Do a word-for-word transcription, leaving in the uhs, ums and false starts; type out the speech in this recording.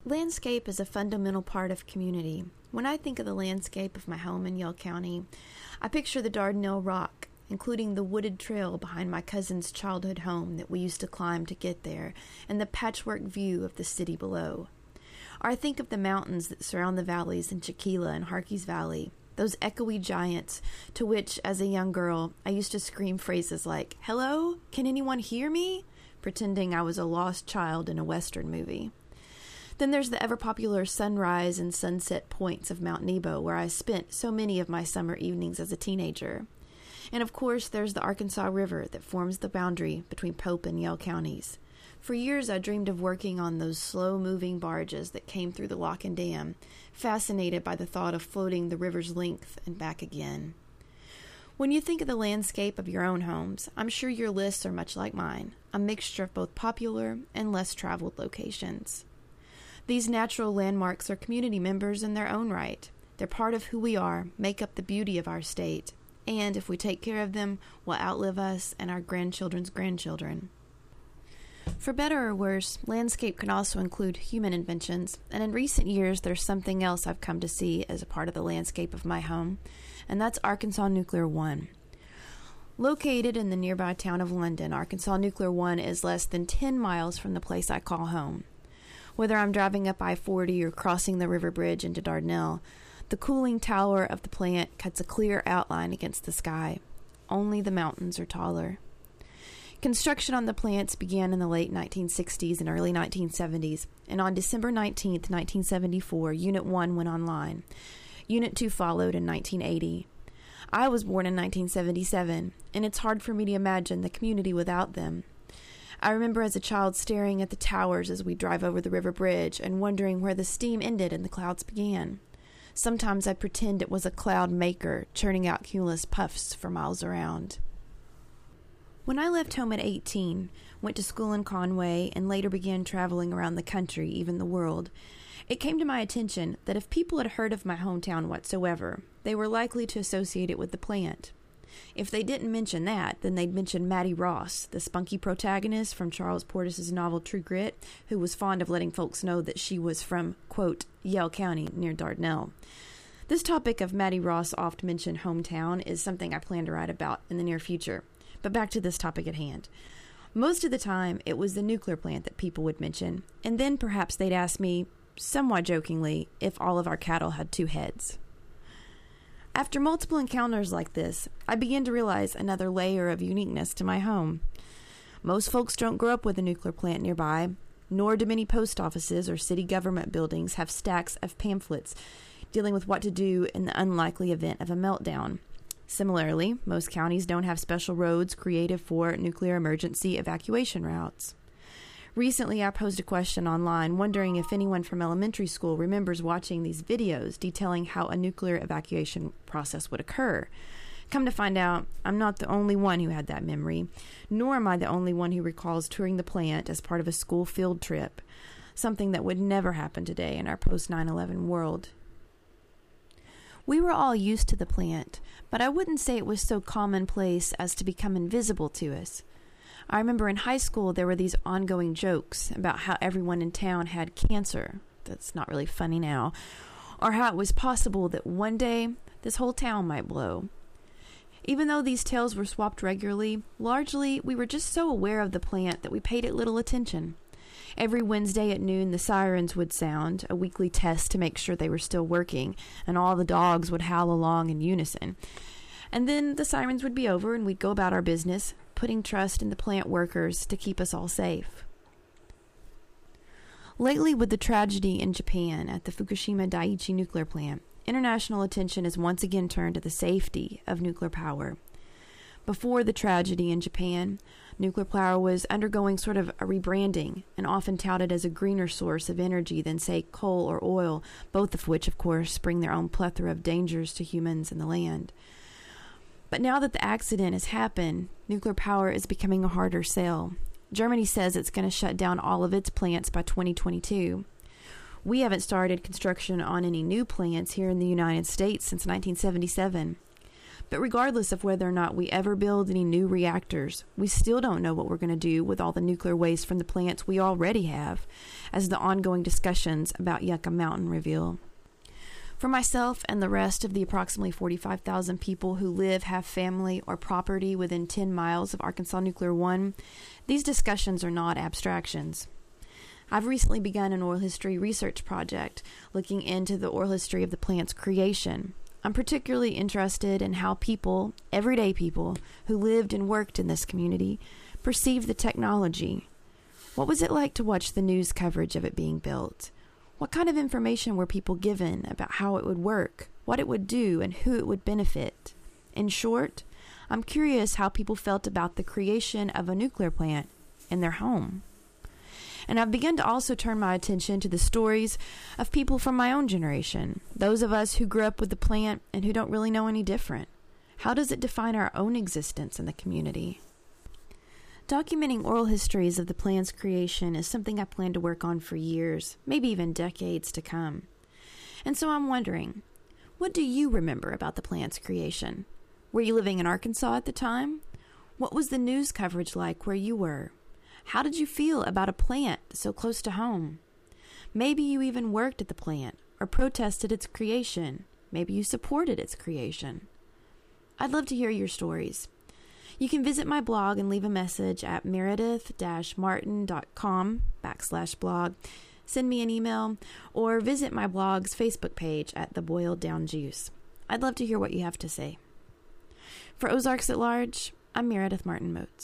Landscape is a fundamental part of community. When I think of the landscape of my home in Yell County, I picture the Dardanelle Rock, including the wooded trail behind my cousin's childhood home that we used to climb to get there, and the patchwork view of the city below. Or I think of the mountains that surround the valleys in Chiquila and Harkey's Valley, those echoey giants to which, as a young girl, I used to scream phrases like, "Hello? Can anyone hear me?" pretending I was a lost child in a Western movie. Then there's the ever-popular sunrise and sunset points of Mount Nebo, where I spent so many of my summer evenings as a teenager. And of course, there's the Arkansas River that forms the boundary between Pope and Yell counties. For years, I dreamed of working on those slow-moving barges that came through the lock and dam, fascinated by the thought of floating the river's length and back again. When you think of the landscape of your own homes, I'm sure your lists are much like mine, a mixture of both popular and less traveled locations. These natural landmarks are community members in their own right. They're part of who we are, make up the beauty of our state, and if we take care of them, will outlive us and our grandchildren's grandchildren. For better or worse, landscape can also include human inventions, and in recent years there's something else I've come to see as a part of the landscape of my home, and that's Arkansas Nuclear One. Located in the nearby town of London, Arkansas Nuclear One is less than ten miles from the place I call home. Whether I'm driving up I forty or crossing the river bridge into Dardanelle, the cooling tower of the plant cuts a clear outline against the sky. Only the mountains are taller. Construction on the plants began in the late nineteen sixties and early nineteen seventies, and on December nineteenth, nineteen seventy-four, Unit one went online. Unit two followed in nineteen eighty. I was born in nineteen seventy-seven, and it's hard for me to imagine the community without them. I remember as a child staring at the towers as we drive over the river bridge and wondering where the steam ended and the clouds began. Sometimes I'd pretend it was a cloud maker churning out cumulus puffs for miles around. When I left home at eighteen, went to school in Conway, and later began traveling around the country, even the world, it came to my attention that if people had heard of my hometown whatsoever, they were likely to associate it with the plant. If they didn't mention that, then they'd mention Maddie Ross, the spunky protagonist from Charles Portis's novel True Grit, who was fond of letting folks know that she was from, quote, Yell County near Dardanelle. This topic of Maddie Ross' oft-mentioned hometown is something I plan to write about in the near future. But back to this topic at hand. Most of the time, it was the nuclear plant that people would mention, and then perhaps they'd ask me, somewhat jokingly, if all of our cattle had two heads. After multiple encounters like this, I began to realize another layer of uniqueness to my home. Most folks don't grow up with a nuclear plant nearby, nor do many post offices or city government buildings have stacks of pamphlets dealing with what to do in the unlikely event of a meltdown. Similarly, most counties don't have special roads created for nuclear emergency evacuation routes. Recently, I posed a question online wondering if anyone from elementary school remembers watching these videos detailing how a nuclear evacuation process would occur. Come to find out, I'm not the only one who had that memory, nor am I the only one who recalls touring the plant as part of a school field trip, something that would never happen today in our post nine eleven world. We were all used to the plant, but I wouldn't say it was so commonplace as to become invisible to us. I remember in high school there were these ongoing jokes about how everyone in town had cancer. That's not really funny now. Or how it was possible that one day this whole town might blow. Even though these tales were swapped regularly, largely we were just so aware of the plant that we paid it little attention. Every Wednesday at noon the sirens would sound, a weekly test to make sure they were still working, and all the dogs would howl along in unison. And then the sirens would be over and we'd go about our business, putting trust in the plant workers to keep us all safe. Lately, with the tragedy in Japan at the Fukushima Daiichi nuclear plant, international attention is once again turned to the safety of nuclear power. Before the tragedy in Japan, nuclear power was undergoing sort of a rebranding and often touted as a greener source of energy than, say, coal or oil, both of which, of course, bring their own plethora of dangers to humans and the land. But now that the accident has happened, nuclear power is becoming a harder sell. Germany says it's going to shut down all of its plants by twenty twenty-two. We haven't started construction on any new plants here in the United States since nineteen seventy-seven. But regardless of whether or not we ever build any new reactors, we still don't know what we're going to do with all the nuclear waste from the plants we already have, as the ongoing discussions about Yucca Mountain reveal. For myself and the rest of the approximately forty-five thousand people who live, have family, or property within ten miles of Arkansas Nuclear One, these discussions are not abstractions. I've recently begun an oral history research project looking into the oral history of the plant's creation. I'm particularly interested in how people, everyday people, who lived and worked in this community, perceived the technology. What was it like to watch the news coverage of it being built? What kind of information were people given about how it would work, what it would do, and who it would benefit? In short, I'm curious how people felt about the creation of a nuclear plant in their home. And I've begun to also turn my attention to the stories of people from my own generation, those of us who grew up with the plant and who don't really know any different. How does it define our own existence in the community? Documenting oral histories of the plant's creation is something I plan to work on for years, maybe even decades to come. And so I'm wondering, what do you remember about the plant's creation? Were you living in Arkansas at the time? What was the news coverage like where you were? How did you feel about a plant so close to home? Maybe you even worked at the plant or protested its creation. Maybe you supported its creation. I'd love to hear your stories. You can visit my blog and leave a message at meredith-martin.com backslash blog. Send me an email or visit my blog's Facebook page at The Boiled Down Juice. I'd love to hear what you have to say. For Ozarks at Large, I'm Meredith Martin Moats.